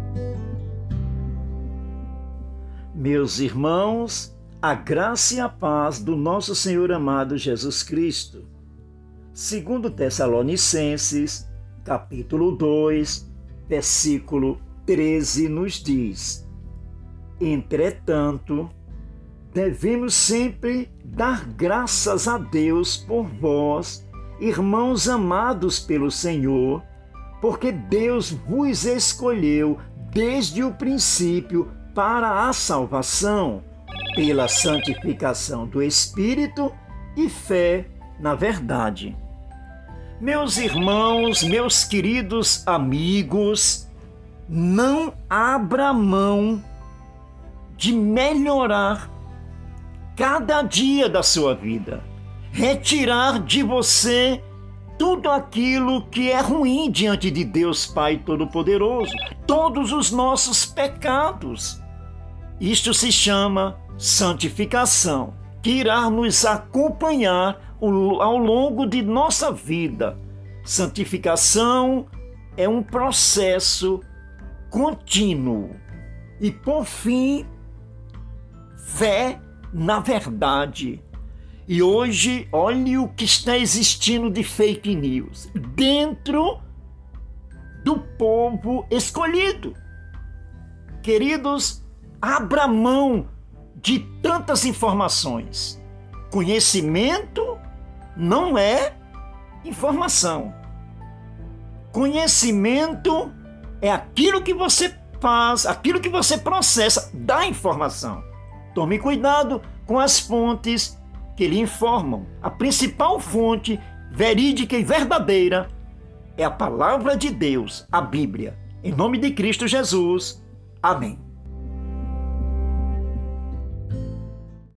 Meus irmãos, a graça e a paz do nosso Senhor amado Jesus Cristo. Segundo Tessalonicenses, capítulo 2, versículo 13, nos diz: Entretanto, devemos sempre dar graças a Deus por vós, irmãos amados pelo Senhor, porque Deus vos escolheu desde o princípio para a salvação, pela santificação do Espírito e fé na verdade. Meus irmãos, meus queridos amigos, não abra mão de melhorar cada dia da sua vida, retirar de você tudo aquilo que é ruim diante de Deus Pai Todo-Poderoso, todos os nossos pecados. Isto se chama santificação, que irá nos acompanhar ao longo de nossa vida. Santificação é um processo contínuo. E, por fim, fé na verdade. E hoje, olhe o que está existindo de fake news dentro do povo escolhido. Queridos, abra mão de tantas informações. Conhecimento não é informação. Conhecimento é aquilo que você faz, aquilo que você processa da informação. Tome cuidado com as fontes que lhe informam. A principal fonte verídica e verdadeira é a palavra de Deus, a Bíblia. Em nome de Cristo Jesus. Amém.